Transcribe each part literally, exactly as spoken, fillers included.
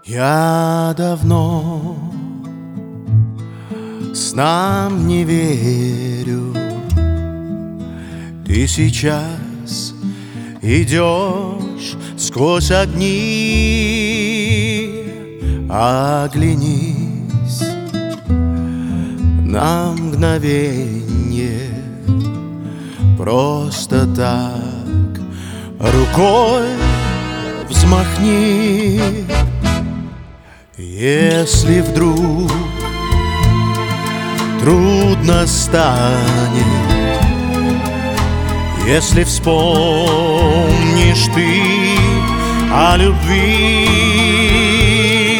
Я давно снам не верю. Ты сейчас идешь сквозь огни. Оглянись на мгновенье, просто так рукой взмахни. Если вдруг трудно станет, если вспомнишь ты о любви,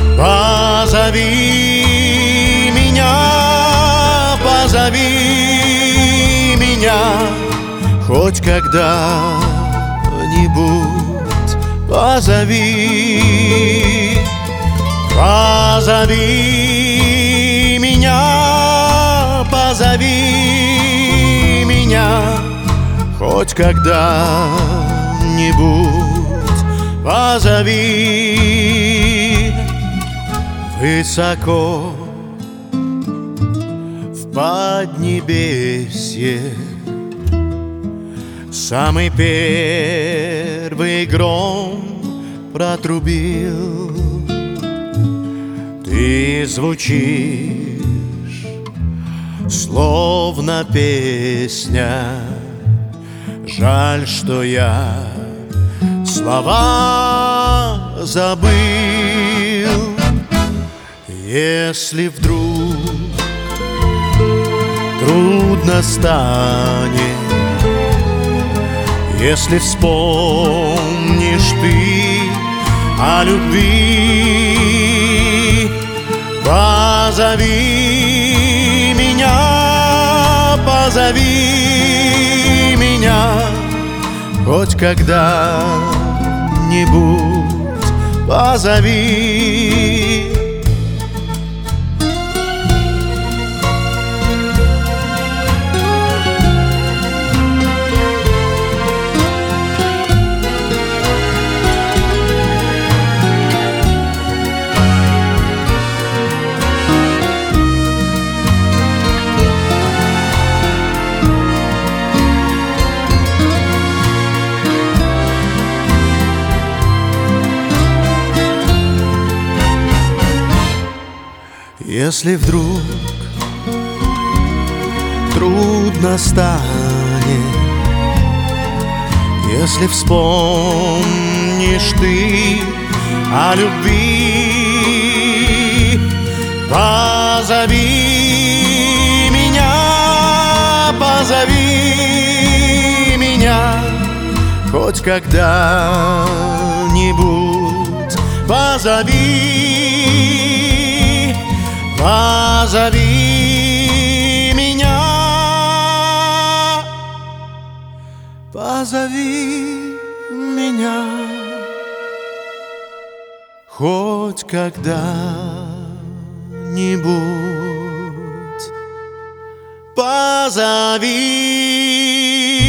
позови меня, позови меня хоть когда-нибудь, позови. Позови меня, позови меня хоть когда-нибудь, позови. Высоко в поднебесье самый первый гром протрубил. Ты звучишь, словно песня. Жаль, что я слова забыл. Если вдруг трудно станет, если вспомнишь ты о любви, позови меня, позови меня хоть когда-нибудь, позови. Если вдруг трудно станет, если вспомнишь ты о любви, позови меня, позови меня хоть когда-нибудь, позови. Позови меня, позови меня хоть когда-нибудь, позови.